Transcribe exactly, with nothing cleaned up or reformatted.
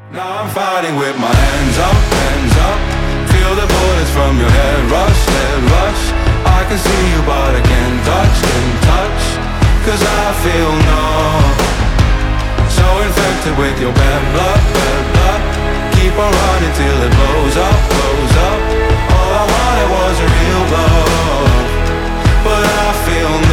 Now I'm fighting with my hands up, hands up. Feel the bullets from your head rush, head rush. I can see you but I can't touch, can't touch. Cause I feel numb. So infected with your bad blood, bad blood. Keep on running till it blows up, blows up. All I wanted was a real love, but I feel numb.